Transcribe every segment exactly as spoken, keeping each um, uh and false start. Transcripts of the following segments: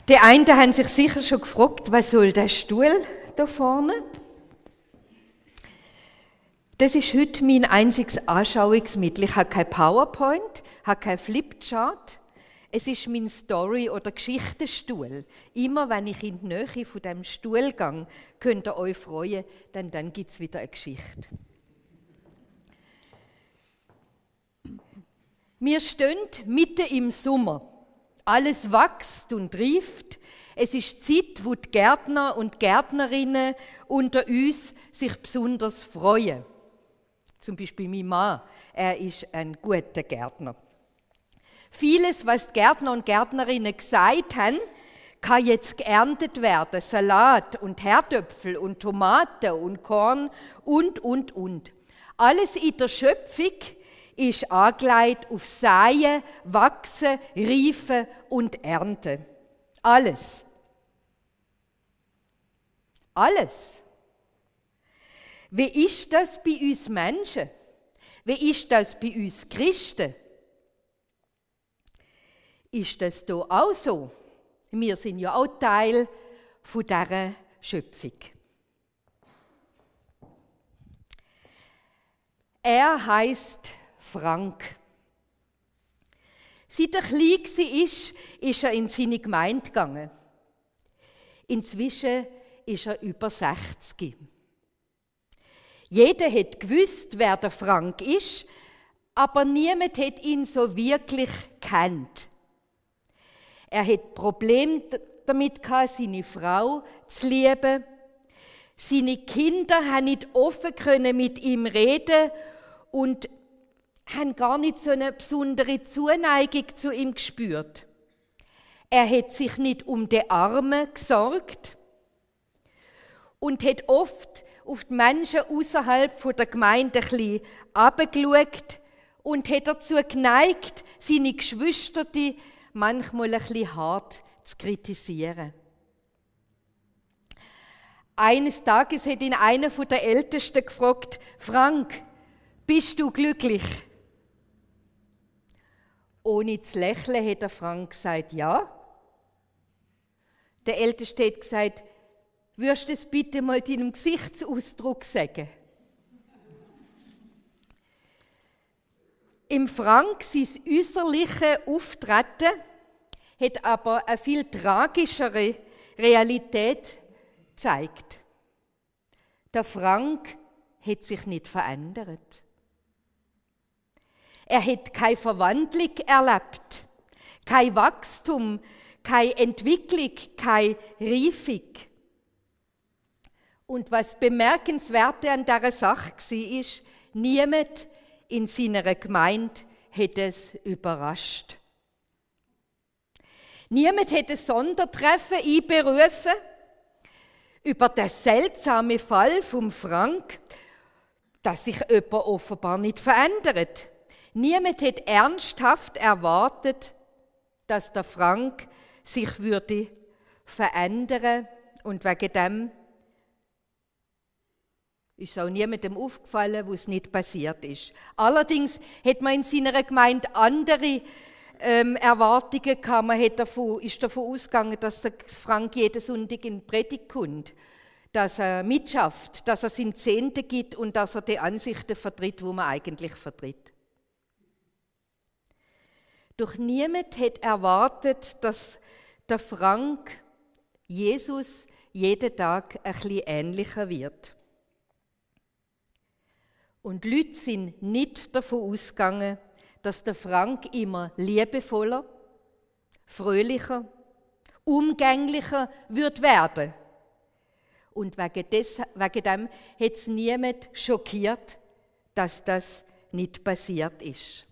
Die einen haben sich sicher schon gefragt, was soll der Stuhl da vorne? Das ist heute mein einziges Anschauungsmittel. Ich habe kein PowerPoint, habe kein Flipchart. Es ist mein Story- oder Geschichtenstuhl. Immer wenn ich in die Nähe von diesem Stuhl gehe, könnt ihr euch freuen, denn dann gibt es wieder eine Geschichte. Wir stehen mitten im Sommer. Alles wächst und reift. Es ist Zeit, wo die Gärtner und Gärtnerinnen unter uns sich besonders freuen. Zum Beispiel mein Mann, er ist ein guter Gärtner. Vieles, was die Gärtner und Gärtnerinnen gesagt haben, kann jetzt geerntet werden. Salat und Herdöpfel und Tomaten und Korn und, und, und. Alles in der Schöpfung ist angelegt auf Säen, Wachsen, Reifen und Ernten. Alles. Alles. Wie ist das bei uns Menschen? Wie ist das bei uns Christen? Ist das hier auch so? Wir sind ja auch Teil von dieser Schöpfung. Er heisst Frank. Seit er klein war, ist er in seine Gemeinde gegangen. Inzwischen ist er über sechzig. Jeder hat gewusst, wer der Frank ist, aber niemand hat ihn so wirklich gekannt. Er hat Probleme damit gehabt, seine Frau zu lieben. Seine Kinder haben nicht offen können mit ihm reden und haben gar nicht so eine besondere Zuneigung zu ihm gespürt. Er hat sich nicht um die Armen gesorgt und hat oft auf die Menschen außerhalb der Gemeinde ein bisschen runtergeschaut und hat dazu geneigt, seine Geschwister manchmal ein bisschen hart zu kritisieren. Eines Tages hat ihn einer der Ältesten gefragt: Frank, bist du glücklich? Ohne zu lächeln hat der Frank gesagt, ja. Der Älteste hat gesagt, würdest du es bitte mal deinem Gesichtsausdruck sagen? Im Frank, sein äußerliches Auftreten, hat aber eine viel tragischere Realität gezeigt. Der Frank hat sich nicht verändert. Er hat keine Verwandlung erlebt, kein Wachstum, keine Entwicklung, keine Reifung. Und was bemerkenswert an dieser Sache war, ist, niemand in seiner Gemeinde hat es überrascht. Niemand hat ein Sondertreffen einberufen über den seltsamen Fall vom Frank, dass sich jemand offenbar nicht verändert. Niemand hat ernsthaft erwartet, dass der Frank sich würde verändern, und wegen dem ist auch niemandem aufgefallen, wo es nicht passiert ist. Allerdings hat man in seiner Gemeinde andere ähm, Erwartungen gehabt. Man hat davon, ist davon ausgegangen, dass der Frank jeden Sonntag in die Predigt kommt, dass er mitschafft, dass er seinen Zehnten gibt und dass er die Ansichten vertritt, die man eigentlich vertritt. Doch niemand hat erwartet, dass der Frank Jesus jeden Tag ein bisschen ähnlicher wird. Und die Leute sind nicht davon ausgegangen, dass der Frank immer liebevoller, fröhlicher, umgänglicher wird werden. Und wegen, des, wegen dem hat es niemand schockiert, dass das nicht passiert ist.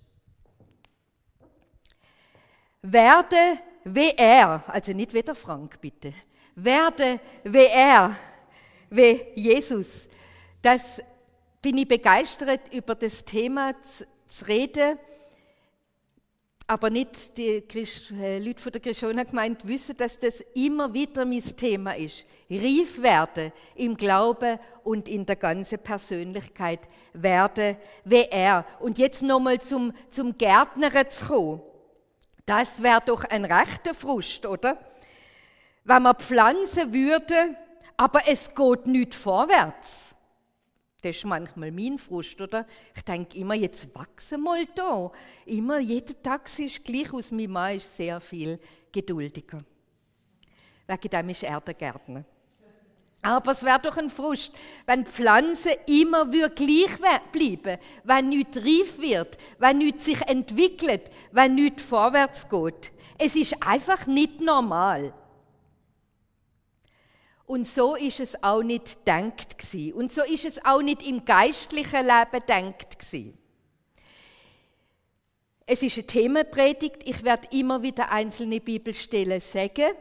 Werde wie er, also nicht wie der Frank, bitte, werde wie er, wie Jesus. Das bin ich begeistert, über das Thema zu, zu reden, aber nicht die Christ, äh, Leute von der Krishona-Gemeinde wissen, dass das immer wieder mein Thema ist. Reif werden im Glauben und in der ganzen Persönlichkeit, werde wie er. Und jetzt nochmal zum, zum Gärtnern zu kommen. Das wäre doch ein rechter Frust, oder? wenn wir pflanzen würden, aber es geht nicht vorwärts. Das ist manchmal mein Frust, oder? Ich denke immer, jetzt wachse mal da. Immer, jeder Tag sieht gleich aus. Mein Mann ist sehr viel geduldiger. Wegen dem ist er der Gärtner. Aber es wäre doch ein Frust, wenn die Pflanze immer gleich bleiben, wenn nichts reif wird, wenn nichts sich entwickelt, wenn nichts vorwärts geht. Es ist einfach nicht normal. Und so ist es auch nicht gedacht gewesen. Und so ist es auch nicht im geistlichen Leben gedacht gewesen. Es ist eine Themenpredigt. Ich werde immer wieder einzelne Bibelstellen sagen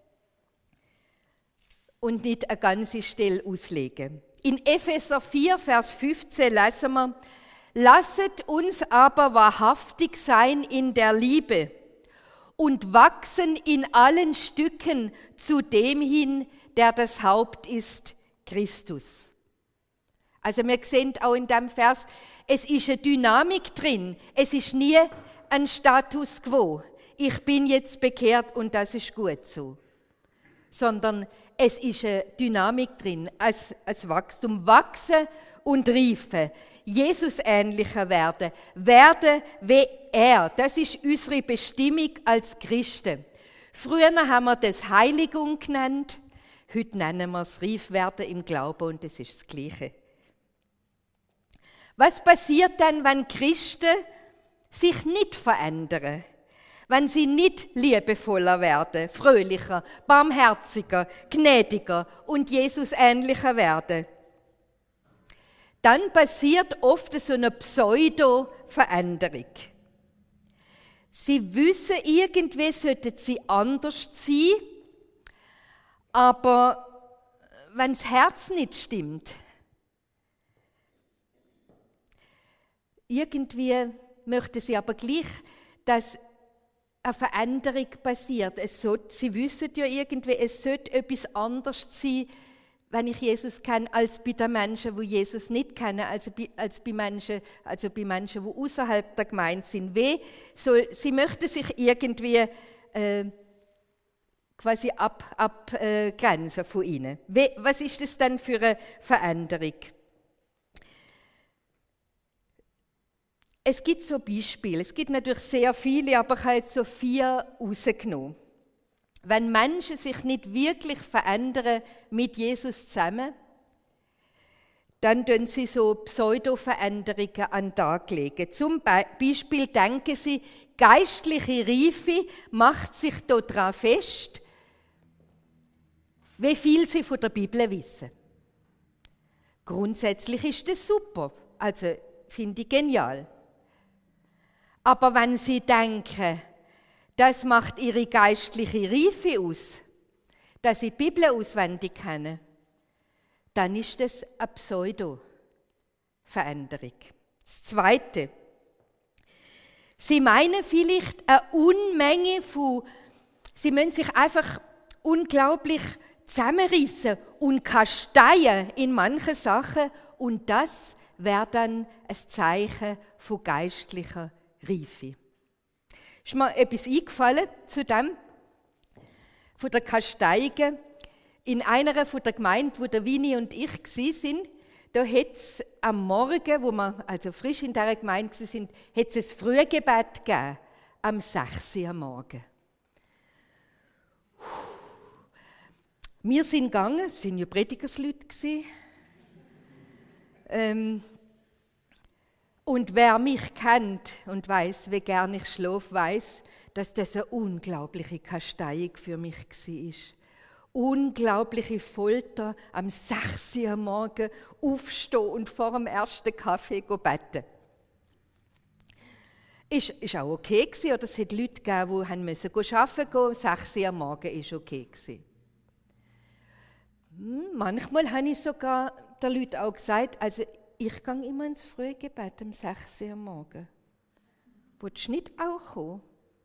und nicht eine ganze Stelle auslegen. In Epheser vier, Vers fünfzehn lesen wir: Lasset uns aber wahrhaftig sein in der Liebe und wachsen in allen Stücken zu dem hin, der das Haupt ist, Christus. Also wir sehen auch in dem Vers, es ist eine Dynamik drin. Es ist nie ein Status quo. Ich bin jetzt bekehrt und das ist gut so. Sondern es ist eine Dynamik drin, als, als Wachstum, wachsen und reifen, Jesus ähnlicher werden, werden wie er. Das ist unsere Bestimmung als Christen. Früher haben wir das Heiligung genannt, heute nennen wir es Reifwerden im Glauben und das ist das Gleiche. Was passiert dann, wenn Christen sich nicht verändern? Wenn sie nicht liebevoller werden, fröhlicher, barmherziger, gnädiger und Jesus ähnlicher werden? Dann passiert oft so eine Pseudo-Veränderung. Sie wissen, irgendwie sollten sie anders sein, aber wenn das Herz nicht stimmt, irgendwie möchten sie aber gleich, dass eine Veränderung passiert. Es soll, sie wissen ja irgendwie, es sollte etwas anders sein, wenn ich Jesus kenne, als bei den Menschen, die Jesus nicht kennen, also bei, als bei Menschen, also bei Menschen, die außerhalb der Gemeinde sind. Wie soll, sie möchten sich irgendwie äh, quasi abgrenzen ab, äh, von ihnen. Wie, was ist das dann für eine Veränderung? Es gibt so Beispiele, es gibt natürlich sehr viele, aber ich habe jetzt so vier rausgenommen. Wenn Menschen sich nicht wirklich verändern mit Jesus zusammen, dann tun sie so Pseudo-Veränderungen an den Tag legen. Zum Beispiel denken sie, geistliche Reife macht sich daran fest, wie viel sie von der Bibel wissen. Grundsätzlich ist das super, also finde ich genial. Aber wenn sie denken, das macht ihre geistliche Reife aus, dass sie die Bibel auswendig kennen, dann ist das eine Pseudo-Veränderung. Das Zweite. Sie meinen vielleicht eine Unmenge von, sie müssen sich einfach unglaublich zusammenrissen und kasteien in manchen Sachen und das wäre dann ein Zeichen von geistlicher Reife. Ist mir etwas eingefallen zu dem, von der Kasteiung. In einer von der Gemeinde, wo der Vini und ich waren, da hat es am Morgen, wo wir also frisch in dieser Gemeinde waren, hat es ein Frühgebet gegeben, am sechs Uhr am Morgen. Wir sind gegangen, es waren ja Predigersleute. Ähm, Und wer mich kennt und weiß, wie gern ich schlafe, weiß, dass das eine unglaubliche Kasteiung für mich war. Unglaubliche Folter, am sechs Uhr am Morgen aufstehen und vor dem ersten Kaffee beten. Ist, ist auch okay gewesen, oder es hat Leute gegeben, die haben müssen arbeiten gehen, sechs Uhr am Morgen ist okay gewesen. Hm, manchmal habe ich sogar den Leuten auch gesagt, also ich gehe immer ins Frühgebet um sechs Uhr am Morgen. Willst du nicht auch kommen?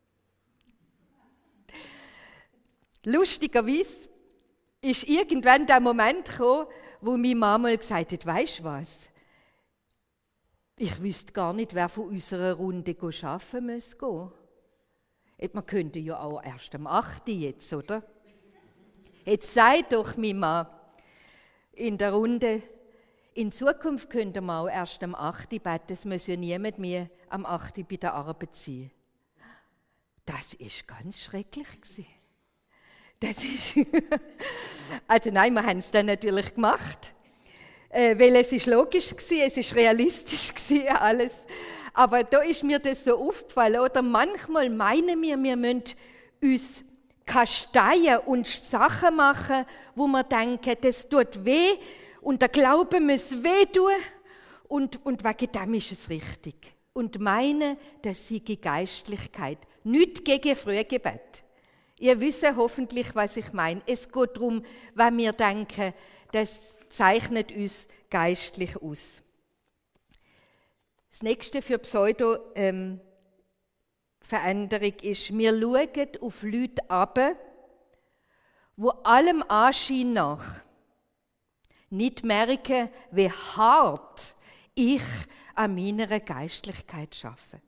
Lustigerweise ist irgendwann der Moment gekommen, wo meine Mama gesagt hat, weisst du was? Ich wüsste gar nicht, wer von unserer Runde arbeiten muss. Man könnte ja auch erst am acht Uhr jetzt, oder? Jetzt sei doch mein Mann in der Runde, in Zukunft könnt ihr mal auch erst am acht Uhr beten, es muss ja niemand mehr am acht Uhr bei der Arbeit sein. Das ist ganz schrecklich gewesen. Das ist also nein, wir haben es dann natürlich gemacht, äh, weil es ist logisch gewesen, es ist realistisch gewesen, alles. Aber da ist mir das so aufgefallen. Oder manchmal meinen wir, wir müssen uns kasteien und Sachen machen, wo wir denken, das tut weh und der Glaube muss weh tun und, und wegen dem ist es richtig. Und meinen, das sei Geistlichkeit. Nicht gegen Frühgebet. Ihr wisst hoffentlich, was ich meine. Es geht darum, wenn wir denken, das zeichnet uns geistlich aus. Das nächste für Pseudo-Veränderung ähm, ist, wir schauen auf Leute herab, die allem Anschein nach nicht merken, wie hart ich an meiner Geistlichkeit arbeite.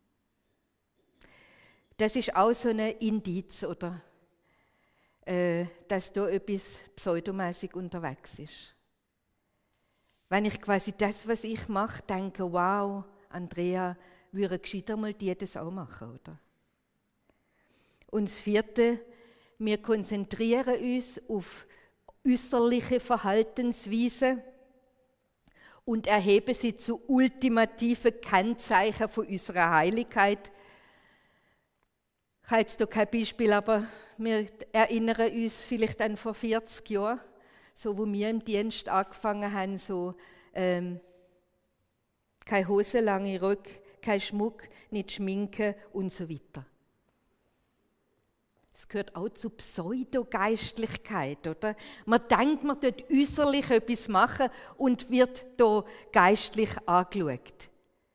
Das ist auch so ein Indiz, oder? Äh, dass da etwas pseudomäßig unterwegs ist. Wenn ich quasi das, was ich mache, denke, wow, Andrea, würde gescheiter mal die das auch machen, oder? Und das vierte, wir konzentrieren uns auf äußerliche Verhaltensweisen und erheben sie zu ultimativen Kennzeichen von unserer Heiligkeit. Ich habe jetzt hier kein Beispiel, aber wir erinnern uns vielleicht an vor vierzig Jahren, so wo wir im Dienst angefangen haben, so ähm, keine Hose, lange Röcke, kein Schmuck, nicht Schminken und so weiter. Das gehört auch zu Pseudogeistlichkeit, oder? Man denkt, man tut äußerlich etwas machen und wird da geistlich angeschaut.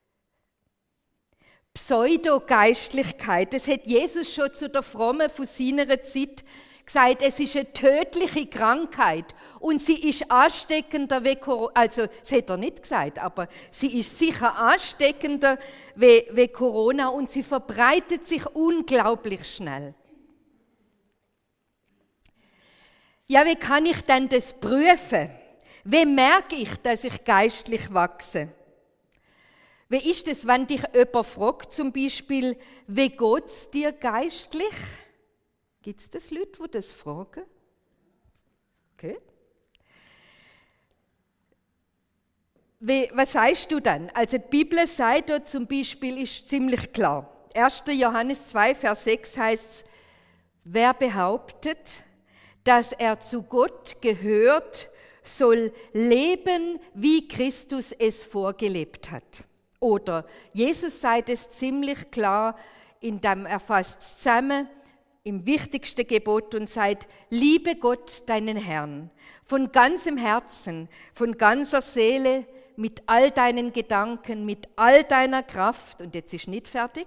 Pseudogeistlichkeit, das hat Jesus schon zu der Frommen von seiner Zeit gesagt, es ist eine tödliche Krankheit und sie ist ansteckender wie Corona, also das hat er nicht gesagt, aber sie ist sicher ansteckender wie, wie Corona und sie verbreitet sich unglaublich schnell. Ja, wie kann ich denn das prüfen? Wie merke ich, dass ich geistlich wachse? Wie ist es, wenn dich jemand fragt, zum Beispiel, wie geht es dir geistlich? Gibt es das Leute, die das fragen? Okay. Wie, was sagst du dann? Also die Bibel sagt dort zum Beispiel, ist ziemlich klar. erster Johannes zwei, Vers sechs heißt es, wer behauptet, dass er zu Gott gehört, soll leben, wie Christus es vorgelebt hat. Oder Jesus sagt es ziemlich klar, indem er fasst zusammen im wichtigsten Gebot und sagt, liebe Gott, deinen Herrn, von ganzem Herzen, von ganzer Seele, mit all deinen Gedanken, mit all deiner Kraft, und jetzt ist nicht fertig,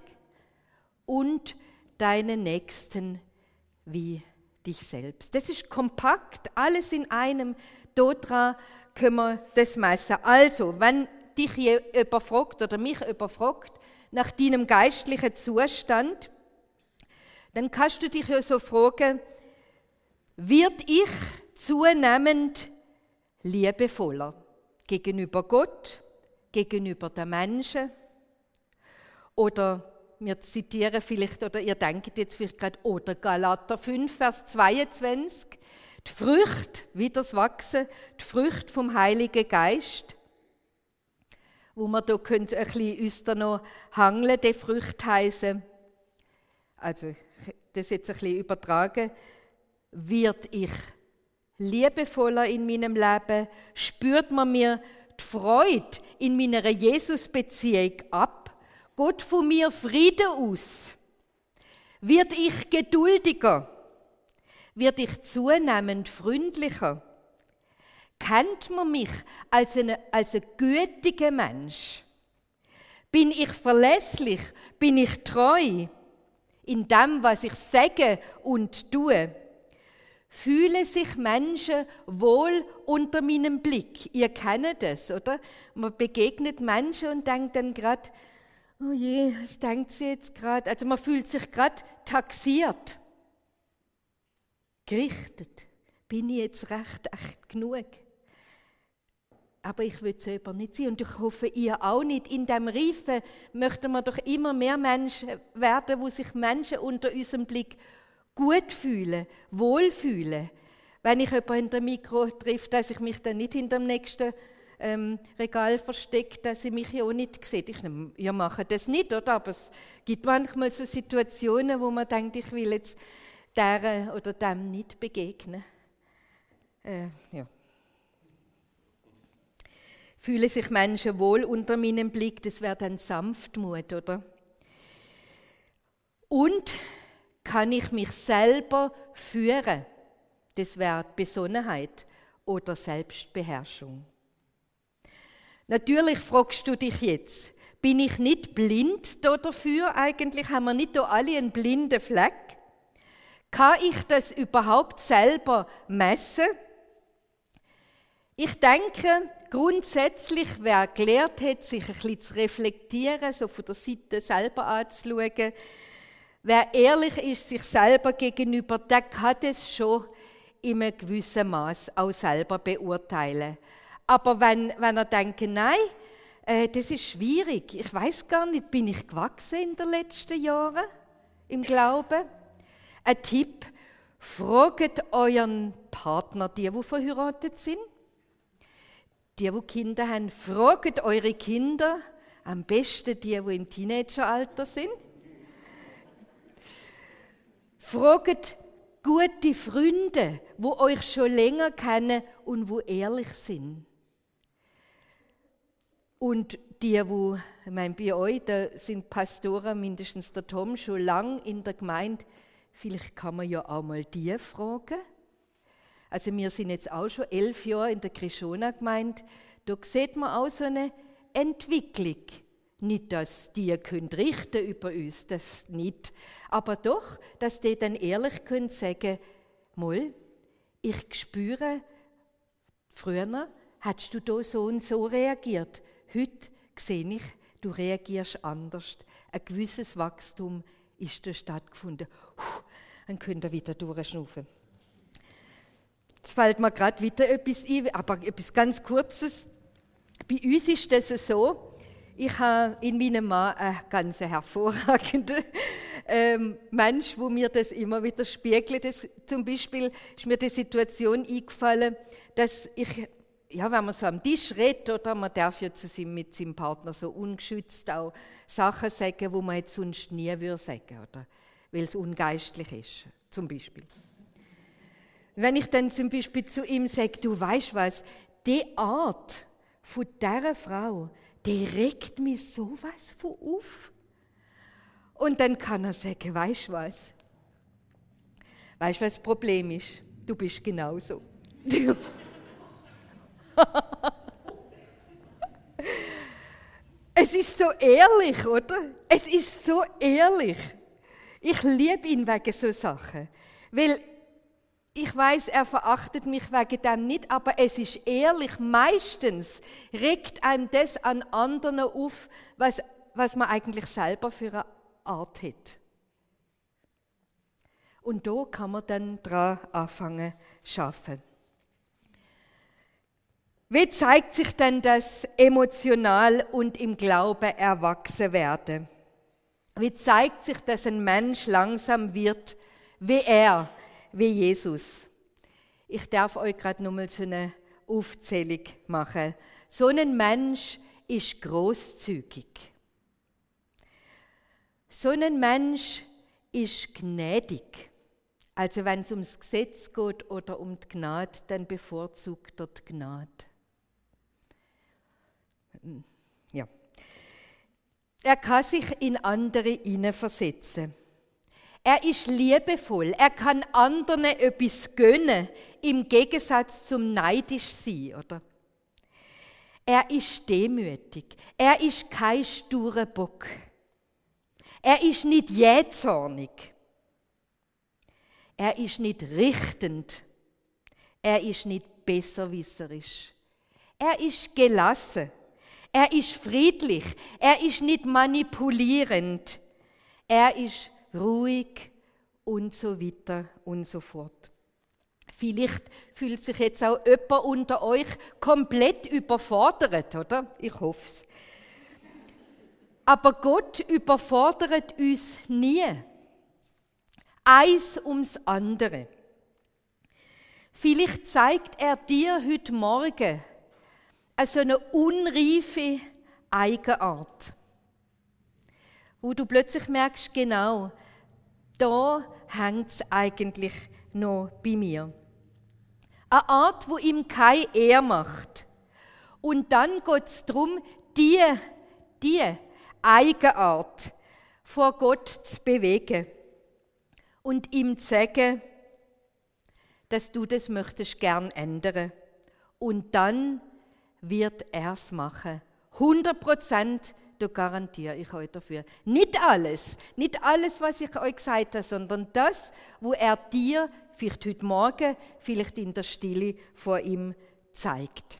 und deinen Nächsten wie dich selbst. Das ist kompakt, alles in einem, dort können wir das messen. Also, wenn dich jemand fragt oder mich jemand fragt nach deinem geistlichen Zustand, dann kannst du dich ja so fragen, wird ich zunehmend liebevoller gegenüber Gott, gegenüber den Menschen? Oder wir zitieren vielleicht, oder ihr denkt jetzt vielleicht gerade, oder Galater fünf, Vers zweiundzwanzig, die Früchte, wie das Wachsen, die Früchte vom Heiligen Geist, wo wir da können ein bisschen uns da noch hangeln, die Früchte heißen, also das jetzt ein bisschen übertragen, wird ich liebevoller in meinem Leben, spürt man mir die Freude in meiner Jesus-Beziehung ab, Gott von mir Frieden aus, wird ich geduldiger, wird ich zunehmend freundlicher, kennt man mich als ein, als ein gütiger Mensch? Bin ich verlässlich? Bin ich treu in dem, was ich sage und tue? Fühlen sich Menschen wohl unter meinem Blick? Ihr kennt das, oder? Man begegnet Menschen und denkt dann gerade, oh je, was denkt sie jetzt gerade? Also man fühlt sich gerade taxiert, gerichtet, bin ich jetzt recht echt genug? Aber ich will selber nicht sein und ich hoffe, ihr auch nicht. In diesem Reifen möchten wir doch immer mehr Menschen werden, wo sich Menschen unter unserem Blick gut fühlen, wohlfühlen. Wenn ich jemanden in der Mikro treffe, dass ich mich dann nicht hinter dem nächsten ähm, Regal verstecke, dass sie mich ja auch nicht sieht. Ich nehme, ihr macht das nicht, oder? Aber es gibt manchmal so Situationen, wo man denkt, ich will jetzt der oder dem nicht begegnen. Äh, ja. Fühlen sich Menschen wohl unter meinem Blick, das wäre dann Sanftmut, oder? Und kann ich mich selber führen? Das wäre Besonnenheit oder Selbstbeherrschung. Natürlich fragst du dich jetzt, bin ich nicht blind dafür? Eigentlich haben wir nicht da alle einen blinden Fleck. Kann ich das überhaupt selber messen? Ich denke, grundsätzlich, wer gelernt hat, sich ein bisschen zu reflektieren, so von der Seite selber anzuschauen, wer ehrlich ist, sich selber gegenüber, der kann das schon in einem gewissen Maß auch selber beurteilen. Aber wenn, wenn er denkt, nein, äh, das ist schwierig, ich weiß gar nicht, bin ich gewachsen in den letzten Jahren im Glauben? Ein Tipp, fragt euren Partner, die, die verheiratet sind, die, die Kinder haben, fragt eure Kinder, am besten die, die im Teenageralter sind. Fragt gute Freunde, die euch schon länger kennen und die ehrlich sind. Und die, die, ich meine, bei euch, da sind Pastoren, mindestens der Tom, schon lange in der Gemeinde, vielleicht kann man ja auch mal die fragen. Also wir sind jetzt auch schon elf Jahre in der Krishona-Gemeinde. Da sieht man auch so eine Entwicklung. Nicht, dass die können richten über uns, das nicht. Aber doch, dass die dann ehrlich können sagen, mal, ich spüre, früher hast du da so und so reagiert. Heute sehe ich, du reagierst anders. Ein gewisses Wachstum ist da stattgefunden. Puh, dann könnt ihr wieder durchschnaufen. Jetzt fällt mir gerade wieder etwas ein, aber etwas ganz Kurzes. Bei uns ist das so, ich habe in meinem Mann einen ganz hervorragenden ähm, Mensch, wo mir das immer wieder spiegelt. Das, zum Beispiel ist mir die Situation eingefallen, dass ich, ja, wenn man so am Tisch redet, oder man darf ja zu seinem, mit seinem Partner so ungeschützt auch Sachen sagen, wo man jetzt sonst nie würde sagen, oder? Weil es ungeistlich ist, zum Beispiel. Wenn ich dann zum Beispiel zu ihm sage, du weißt was, die Art von dieser Frau, die regt mich sowas von auf. Und dann kann er sagen, weißt du was? Weißt du, was das Problem ist? Du bist genauso. Es ist so ehrlich, oder? Es ist so ehrlich. Ich liebe ihn wegen so Sachen. Weil ich weiß, er verachtet mich wegen dem nicht, aber es ist ehrlich. Meistens regt einem das an anderen auf, was, was man eigentlich selber für eine Art hat. Und da kann man dann dran anfangen zu arbeiten. Wie zeigt sich denn das emotional und im Glauben erwachsen werden? Wie zeigt sich, dass ein Mensch langsam wird, wie er, wie Jesus? Ich darf euch gerade nochmal so eine Aufzählung machen. So ein Mensch ist großzügig. So ein Mensch ist gnädig. Also wenn es ums Gesetz geht oder um die Gnade, dann bevorzugt er die Gnade. Ja. Er kann sich in andere hineinversetzen. Er ist liebevoll. Er kann anderen etwas gönnen, im Gegensatz zum neidisch sein, oder? Er ist demütig. Er ist kein sturer Bock. Er ist nicht jähzornig. Er ist nicht richtend. Er ist nicht besserwisserisch. Er ist gelassen. Er ist friedlich. Er ist nicht manipulierend. Er ist ruhig und so weiter und so fort. Vielleicht fühlt sich jetzt auch jemand unter euch komplett überfordert, oder? Ich hoffe es. Aber Gott überfordert uns nie. Eins ums andere. Vielleicht zeigt er dir heute Morgen also eine unreife Eigenart, wo du plötzlich merkst, genau, da hängt es eigentlich noch bei mir. Eine Art, wo ihm keine Ehre macht. Und dann geht es darum, die, die Eigenart vor Gott zu bewegen und ihm zu sagen, dass du das möchtest gern ändern. Und dann wird er es machen. hundert Prozent, da garantiere ich euch dafür. Nicht alles, nicht alles, was ich euch gesagt habe, sondern das, wo er dir vielleicht heute Morgen, vielleicht in der Stille vor ihm zeigt.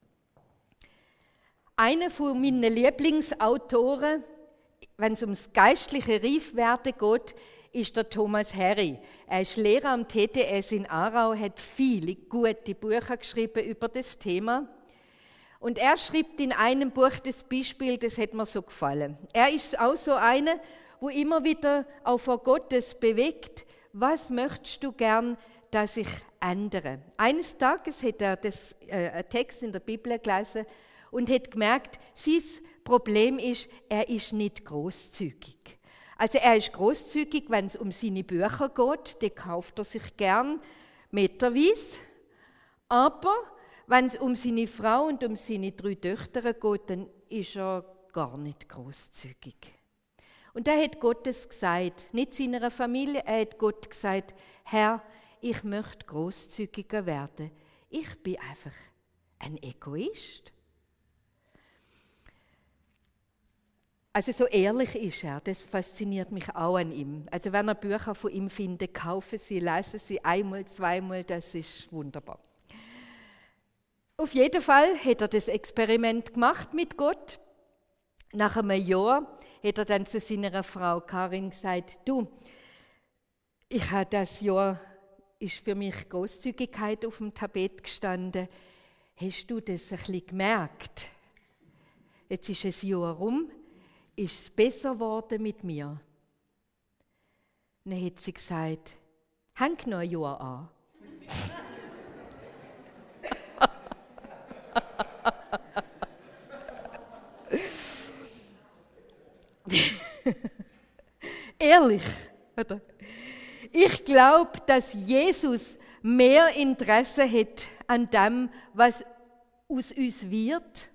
Einer von meinen Lieblingsautoren, wenn es ums geistliche Reifwerden geht, ist der Thomas Harry. Er ist Lehrer am T T S in Aarau, hat viele gute Bücher geschrieben über das Thema. Und er schreibt in einem Buch das Beispiel, das hat mir so gefallen. Er ist auch so einer, wo immer wieder auch vor Gottes bewegt, was möchtest du gern, dass ich ändere? Eines Tages hat er das, äh, einen Text in der Bibel gelesen und hat gemerkt, sein Problem ist, er ist nicht großzügig. Also er ist großzügig, wenn es um seine Bücher geht, die kauft er sich gern meterweise, aber wenn es um seine Frau und um seine drei Töchter geht, dann ist er gar nicht großzügig. Und er hat Gottes gesagt, nicht seiner Familie, er hat Gott gesagt, Herr, ich möchte großzügiger werden. Ich bin einfach ein Egoist. Also so ehrlich ist er, das fasziniert mich auch an ihm. Also wenn ihr Bücher von ihm findet, kaufen Sie, lesen Sie einmal, zweimal, das ist wunderbar. Auf jeden Fall hat er das Experiment gemacht mit Gott. Nach einem Jahr hat er dann zu seiner Frau Karin gesagt, du, ich habe das Jahr, ist für mich Großzügigkeit auf dem Tapet gestanden. Hast du das ein bisschen gemerkt? Jetzt ist ein Jahr rum, ist es besser geworden mit mir? Dann hat sie gesagt, häng noch ein Jahr an. Ehrlich, oder? Ich glaube, dass Jesus mehr Interesse hat an dem, was aus uns wird,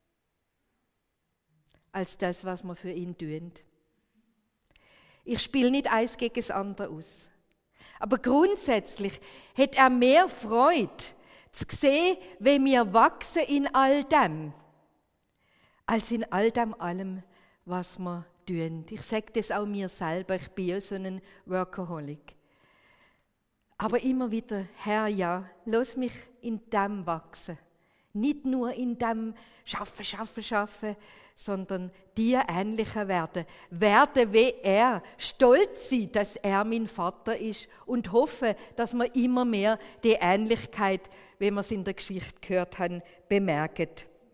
als das, was wir für ihn tun. Ich spiele nicht eins gegen das andere aus. Aber grundsätzlich hat er mehr Freude, zu sehen, wie wir wachsen in all dem, als in all dem allem, was wir tun. Ich sage das auch mir selber, ich bin ja so ein Workaholic. Aber immer wieder, Herr, ja, lass mich in dem wachsen. Nicht nur in dem Schaffen, Schaffen, Schaffen, sondern dir ähnlicher werden. Werde wie er, stolz sein, dass er mein Vater ist und hoffe, dass wir immer mehr die Ähnlichkeit, wie wir es in der Geschichte gehört haben, bemerken.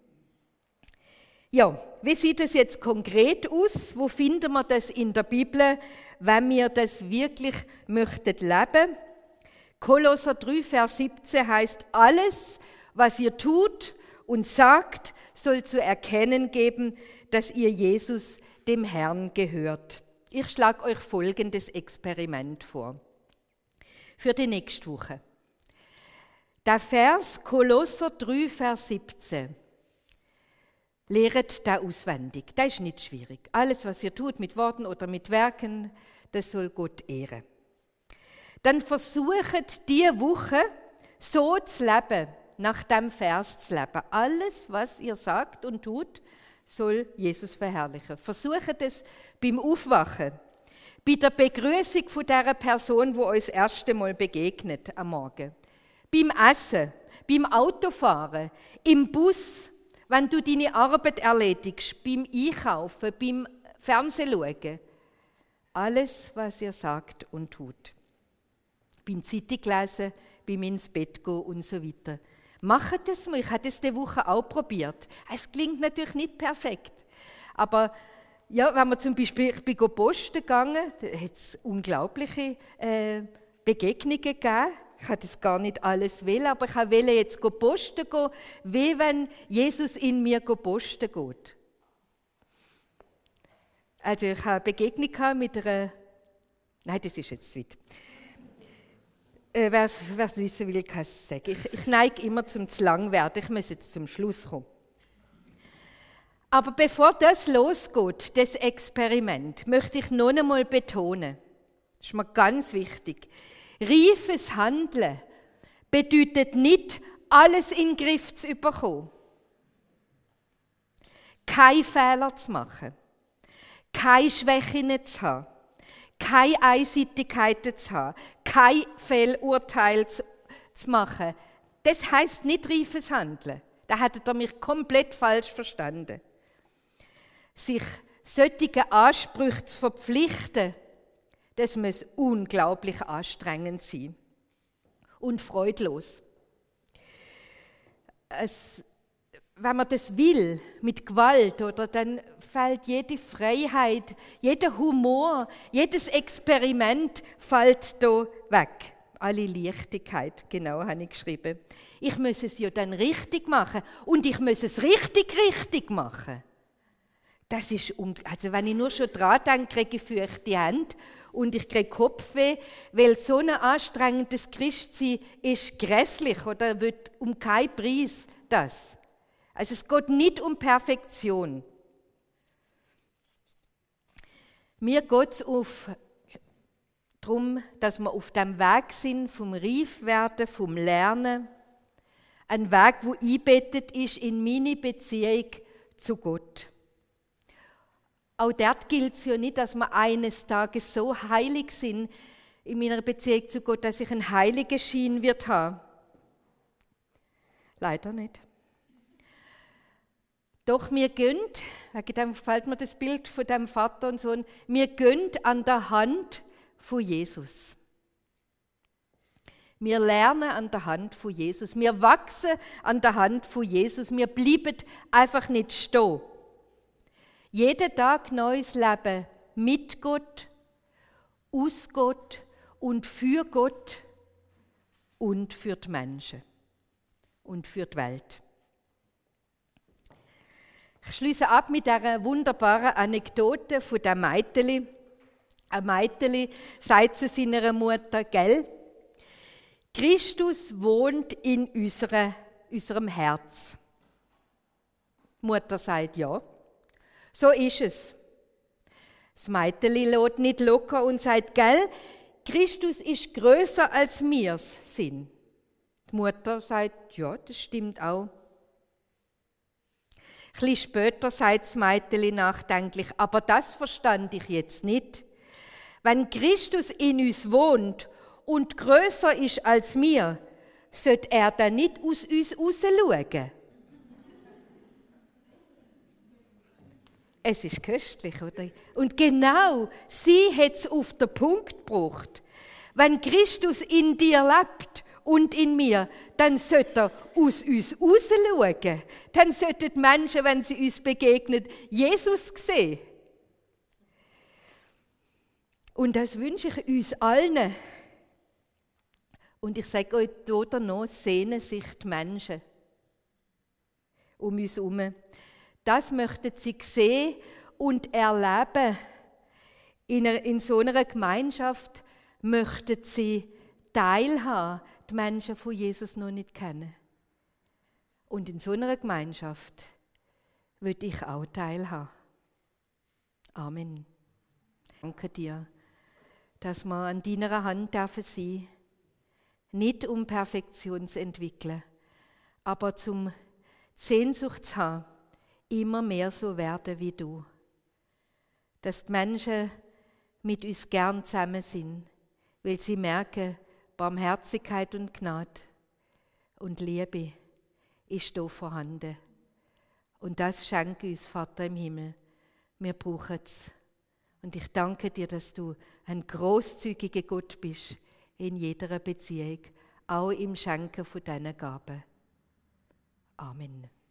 Ja, wie sieht es jetzt konkret aus? Wo finden wir das in der Bibel, wenn wir das wirklich möchten leben? Kolosser drei, Vers siebzehn heißt, alles, was ihr tut und sagt, soll zu erkennen geben, dass ihr Jesus, dem Herrn, gehört. Ich schlage euch folgendes Experiment vor. Für die nächste Woche. Der Vers Kolosser drei, Vers siebzehn. Lehret da auswendig. Das ist nicht schwierig. Alles, was ihr tut, mit Worten oder mit Werken, das soll Gott ehren. Dann versucht diese Woche so zu leben, nach dem Vers zu leben. Alles, was ihr sagt und tut, soll Jesus verherrlichen. Versucht es beim Aufwachen, bei der Begrüßung von der Person, die euch das erste Mal begegnet am Morgen, beim Essen, beim Autofahren, im Bus, wenn du deine Arbeit erledigst, beim Einkaufen, beim Fernsehschauen. Alles, was ihr sagt und tut. beim Zeitung lesen, beim ins Bett gehen und so weiter. Macht das mal, ich habe das diese Woche auch probiert. Es klingt natürlich nicht perfekt, aber ja, wenn man zum Beispiel, ich bin posten gegangen, da hat es unglaubliche äh, Begegnungen gegeben. Ich habe das gar nicht alles wählen, aber ich wollte jetzt posten gehen, wie wenn Jesus in mir posten geht. Also ich habe eine Begegnung mit einer, nein, das ist jetzt zu weit. Äh, wer es wissen will, kann es sagen. Ich, ich neige immer zum zu lang werden, ich muss jetzt zum Schluss kommen. Aber bevor das losgeht, das Experiment, möchte ich noch einmal betonen, das ist mir ganz wichtig, reifes Handeln bedeutet nicht, alles in den Griff zu bekommen. Keine Fehler zu machen, keine Schwächen zu haben, keine Einseitigkeiten zu haben, kein Fehlurteil zu, zu machen. Das heisst nicht reifes Handeln. Da hat er mich komplett falsch verstanden. Sich solchen Ansprüchen zu verpflichten, das muss unglaublich anstrengend sein und freudlos. Es, wenn man das will, mit Gewalt, oder, dann fällt jede Freiheit, jeder Humor, jedes Experiment fällt da weg. Alle Leichtigkeit, genau, habe ich geschrieben. Ich muss es ja dann richtig machen und ich muss es richtig, richtig machen. Das ist, um, also wenn ich nur schon dran denke, kriege ich feuchte Hände und ich kriege Kopfweh, weil so ein anstrengendes Christsein ist grässlich oder wird um keinen Preis das. Also es geht nicht um Perfektion. Mir geht es darum, dass wir auf dem Weg sind vom Reifwerden, vom Lernen. Ein Weg, der eingebettet ist in meine Beziehung zu Gott. Auch dort gilt es ja nicht, dass wir eines Tages so heilig sind in meiner Beziehung zu Gott, dass ich einen heiligen Schein wird haben. Leider nicht. Doch mir gönnt, wegen dem gefällt mir das Bild von dem Vater und Sohn, mir gönnt an der Hand von Jesus. Wir lernen an der Hand von Jesus. Wir wachsen an der Hand von Jesus. Wir bleiben einfach nicht stehen. Jeden Tag neues Leben mit Gott, aus Gott und für Gott und für die Menschen und für die Welt. Ich schließe ab mit einer wunderbaren Anekdote von der Meiteli. Ein Meiteli sagt zu seiner Mutter, gell, Christus wohnt in unserer, unserem Herz. Die Mutter sagt, ja. So ist es. Das Meiteli lässt nicht locker und sagt, gell, Christus ist größer als wir sind. Die Mutter sagt, ja, das stimmt auch. Ein bisschen später sagt das Meiteli nachdenklich, aber das verstand ich jetzt nicht. Wenn Christus in uns wohnt und größer ist als wir, sollte er dann nicht aus uns rausschauen? Es ist köstlich, oder? Und genau sie hat es auf den Punkt gebracht. Wenn Christus in dir lebt und in mir, dann sollte er aus uns rausschauen. Dann sollten die Menschen, wenn sie uns begegnen, Jesus sehen. Und das wünsche ich uns allen. Und ich sage euch, da noch sehnen sich die Menschen um uns herum. Das möchten sie sehen und erleben. In, einer, in so einer Gemeinschaft möchten sie teilhaben, die Menschen von Jesus noch nicht kennen. Und in so einer Gemeinschaft würde ich auch teilhaben. Amen. Danke dir, dass wir an deiner Hand dürfen sein, nicht um Perfektion zu entwickeln, aber zum Sehnsucht zu haben, immer mehr so werden wie du. Dass die Menschen mit uns gern zusammen sind, weil sie merken, Barmherzigkeit und Gnade und Liebe ist da vorhanden. Und das schenke uns, Vater im Himmel. Wir brauchen es. Und ich danke dir, dass du ein großzügiger Gott bist in jeder Beziehung, auch im Schenken von diesen Gaben. Amen.